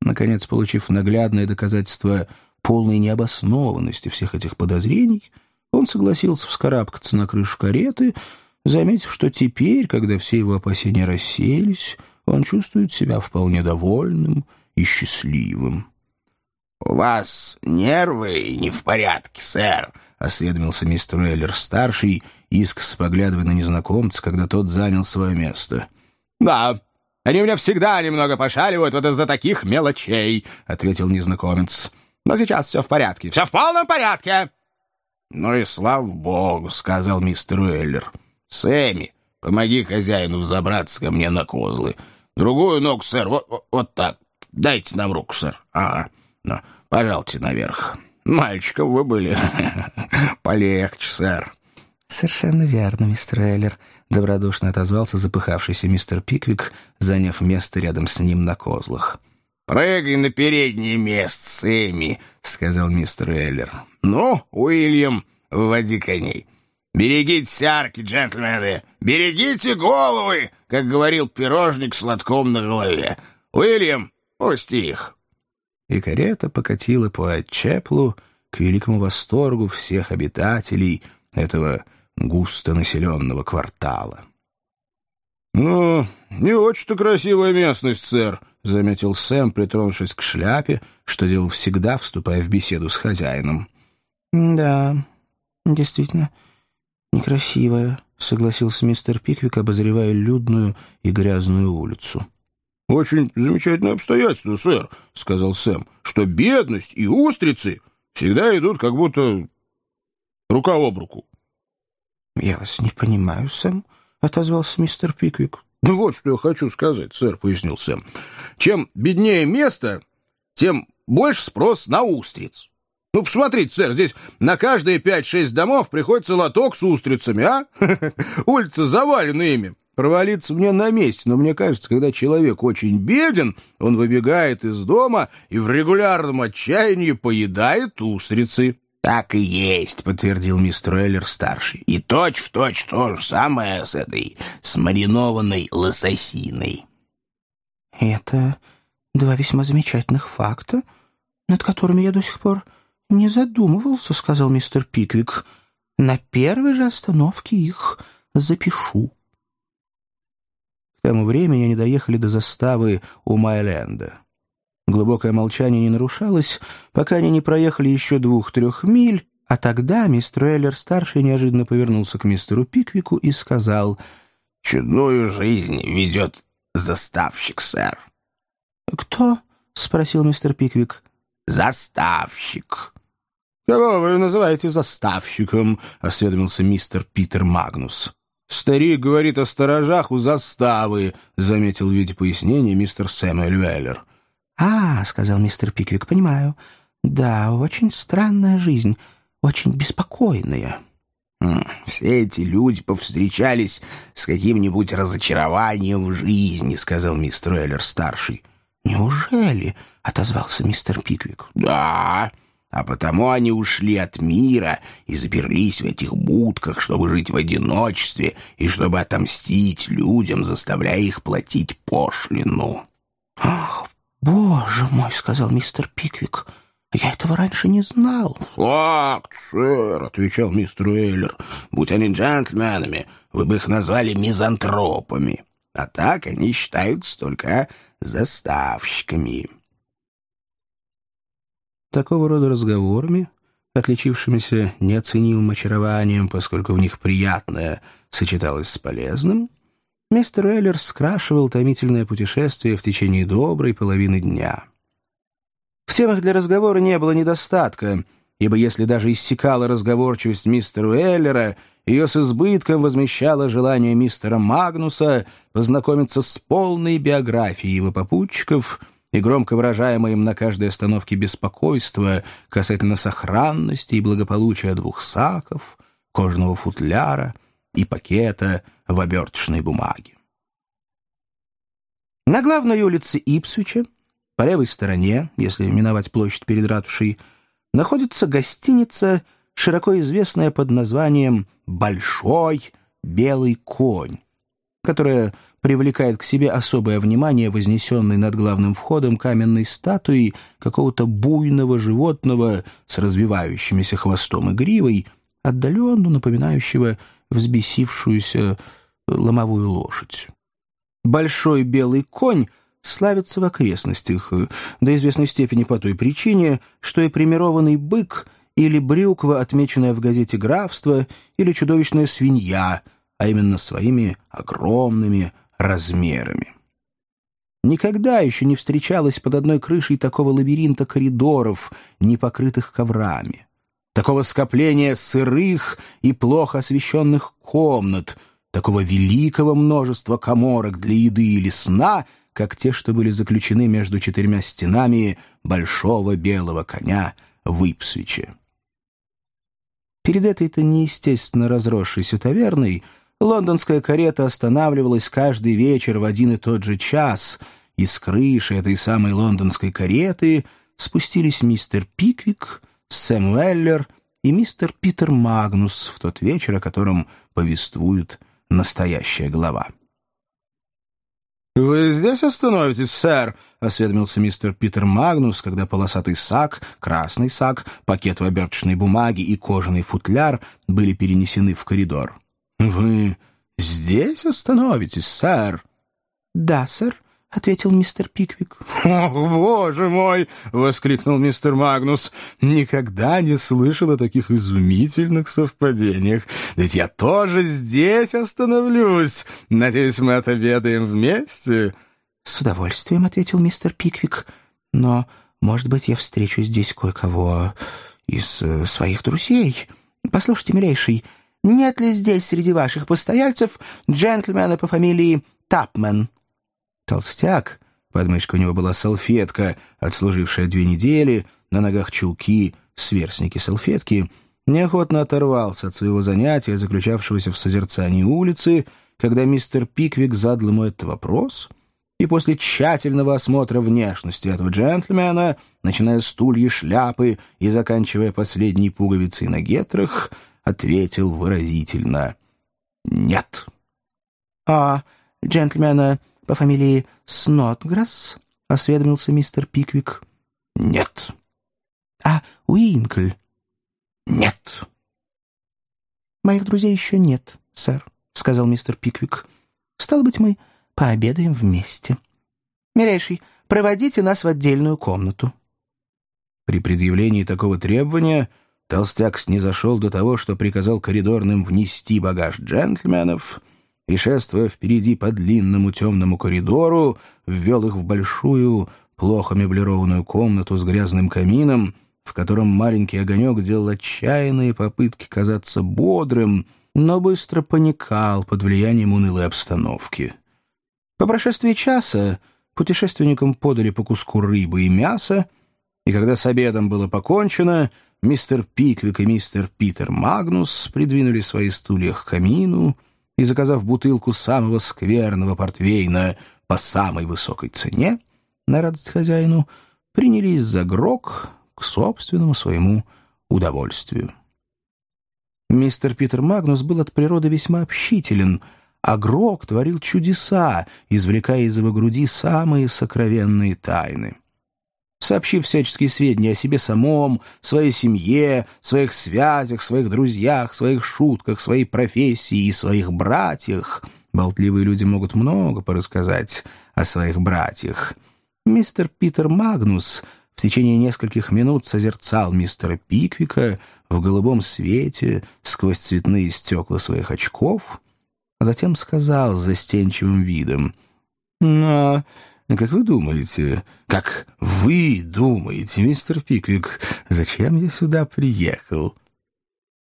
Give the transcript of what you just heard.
Наконец, получив наглядное доказательство полной необоснованности всех этих подозрений, он согласился вскарабкаться на крышу кареты, заметив, что теперь, когда все его опасения рассеялись, он чувствует себя вполне довольным и счастливым. «У вас нервы не в порядке, сэр», — осведомился мистер Уэллер-старший, искоса поглядывая на незнакомца, когда тот занял свое место. «Да, они у меня всегда немного пошаливают вот из-за таких мелочей», — ответил незнакомец. «Но сейчас все в порядке. Все в полном порядке!» «Ну и слава богу», — сказал мистер Уэллер. «Сэмми, помоги хозяину взобраться ко мне на козлы. Другую ногу, сэр, вот так. Дайте нам руку, сэр. Ага, ну, пожалуйте наверх. Мальчиком вы были. Полегче, сэр». «Совершенно верно, мистер Уэллер», — добродушно отозвался запыхавшийся мистер Пиквик, заняв место рядом с ним на козлах. «Прыгай на переднее место, Сэмми», — сказал мистер Уэллер. «Ну, Уильям, выводи коней. Берегитесь арки, джентльмены, берегите головы, как говорил пирожник с лотком на голове. Уильям, пусти их». И карета покатила по Уайтчеплу к великому восторгу всех обитателей этого густонаселенного квартала. «Ну, не очень-то красивая местность, сэр», — заметил Сэм, притронувшись к шляпе, что делал всегда, вступая в беседу с хозяином. «Да, действительно, некрасивая», — согласился мистер Пиквик, обозревая людную и грязную улицу. «Очень замечательное обстоятельство, сэр», — сказал Сэм, «что бедность и устрицы всегда идут как будто рука об руку». «Я вас не понимаю, Сэм», — отозвался мистер Пиквик. «Ну вот что я хочу сказать, сэр», — пояснил Сэм. «Чем беднее место, тем больше спрос на устриц. Ну, посмотрите, сэр, здесь на каждые 5-6 домов приходится лоток с устрицами, а? Улица завалена ими. Провалиться мне на месте, но мне кажется, когда человек очень беден, он выбегает из дома и в регулярном отчаянии поедает устрицы». «Так и есть», — подтвердил мистер Уэллер-старший. «И точь-в-точь то же самое с маринованной лососиной». «Это два весьма замечательных факта, над которыми я до сих пор не задумывался», — сказал мистер Пиквик. «На первой же остановке их запишу». К тому времени они доехали до заставы у Майленда. Глубокое молчание не нарушалось, пока они не проехали еще 2-3 миль, а тогда мистер Уэллер-старший неожиданно повернулся к мистеру Пиквику и сказал: «Чудную жизнь ведет заставщик, сэр». «Кто?» — спросил мистер Пиквик. «Заставщик». «Кого вы называете заставщиком?» — осведомился мистер Питер Магнус. «Старик говорит о сторожах у заставы», — заметил в виде пояснения мистер Сэмюэль Уэллер. — сказал мистер Пиквик, — понимаю. Да, очень странная жизнь, очень беспокойная. «Все эти люди повстречались с каким-нибудь разочарованием в жизни», — сказал мистер Уэллер-старший. «Неужели?» — отозвался мистер Пиквик. «Да, а потому они ушли от мира и заперлись в этих будках, чтобы жить в одиночестве и чтобы отомстить людям, заставляя их платить пошлину». «Ах, боже мой!» — сказал мистер Пиквик. «Я этого раньше не знал». «Факт, сэр», — отвечал мистер Уэллер. «Будь они джентльменами, вы бы их назвали мизантропами. А так они считаются только заставщиками». Такого рода разговорами, отличившимися неоценимым очарованием, поскольку в них приятное сочеталось с полезным, мистер Уэллер скрашивал томительное путешествие в течение доброй половины дня. В темах для разговора не было недостатка, ибо если даже иссякала разговорчивость мистера Уэллера, ее с избытком возмещало желание мистера Магнуса познакомиться с полной биографией его попутчиков и громко выражаемое им на каждой остановке беспокойство касательно сохранности и благополучия 2 саков, кожаного футляра и пакета в оберточной бумаге. На главной улице Ипсвича, по левой стороне, если миновать площадь перед ратушей, находится гостиница, широко известная под названием «Большой белый конь», которая привлекает к себе особое внимание вознесенной над главным входом каменной статуи какого-то буйного животного с развивающимися хвостом и гривой, отдаленно напоминающего взбесившуюся ломовую лошадь. Большой белый конь славится в окрестностях, до известной степени по той причине, что и премированный бык или брюква, отмеченная в газете «Графство», или чудовищная свинья, а именно своими огромными размерами. Никогда еще не встречалось под одной крышей такого лабиринта коридоров, не покрытых коврами, такого скопления сырых и плохо освещенных комнат, такого великого множества каморок для еды или сна, как те, что были заключены между 4 стенами большого белого коня в Ипсвиче. Перед этой-то неестественно разросшейся таверной лондонская карета останавливалась каждый вечер в один и тот же час, и с крыши этой самой лондонской кареты спустились мистер Пиквик, Сэм Уэллер и мистер Питер Магнус в тот вечер, о котором повествует настоящая глава. «Вы здесь остановитесь, сэр?» — осведомился мистер Питер Магнус, когда полосатый сак, красный сак, пакет в оберточной бумаге и кожаный футляр были перенесены в коридор. «Вы здесь остановитесь, сэр?» «Да, сэр», — ответил мистер Пиквик. «Ох, боже мой!» — воскликнул мистер Магнус. «Никогда не слышал о таких изумительных совпадениях. Ведь я тоже здесь остановлюсь. Надеюсь, мы отобедаем вместе?» «С удовольствием», — ответил мистер Пиквик. «Но, может быть, я встречу здесь кое-кого из своих друзей. Послушайте, милейший, нет ли здесь среди ваших постояльцев джентльмена по фамилии Тапмен?» Толстяк, под мышкой у него была салфетка, отслужившая 2 недели, на ногах чулки, сверстники салфетки, неохотно оторвался от своего занятия, заключавшегося в созерцании улицы, когда мистер Пиквик задал ему этот вопрос, и после тщательного осмотра внешности этого джентльмена, начиная с тульи шляпы и заканчивая последней пуговицей на гетрах, ответил выразительно «нет». «А джентльмена по фамилии Снотграсс?» — осведомился мистер Пиквик. «Нет». «А Уинкль?» «Нет». «Моих друзей еще нет, сэр», — сказал мистер Пиквик. «Стало быть, мы пообедаем вместе. Милейший, проводите нас в отдельную комнату». При предъявлении такого требования толстяк снизошел до того, что приказал коридорным внести багаж джентльменов и, шествуя впереди по длинному темному коридору, ввел их в большую, плохо меблированную комнату с грязным камином, в котором маленький огонек делал отчаянные попытки казаться бодрым, но быстро паникал под влиянием унылой обстановки. По прошествии часа путешественникам подали по куску рыбы и мяса, и когда с обедом было покончено, мистер Пиквик и мистер Питер Магнус придвинули свои стулья к камину и, заказав бутылку самого скверного портвейна по самой высокой цене, на радость хозяину, принялись за грог к собственному своему удовольствию. Мистер Питер Магнус был от природы весьма общителен, а грог творил чудеса, извлекая из его груди самые сокровенные тайны. Сообщив всяческие сведения о себе самом, своей семье, своих связях, своих друзьях, своих шутках, своей профессии и своих братьях, болтливые люди могут много порассказать о своих братьях, мистер Питер Магнус в течение нескольких минут созерцал мистера Пиквика в голубом свете сквозь цветные стекла своих очков, а затем сказал с застенчивым видом: «Как вы думаете, мистер Пиквик, зачем я сюда приехал?»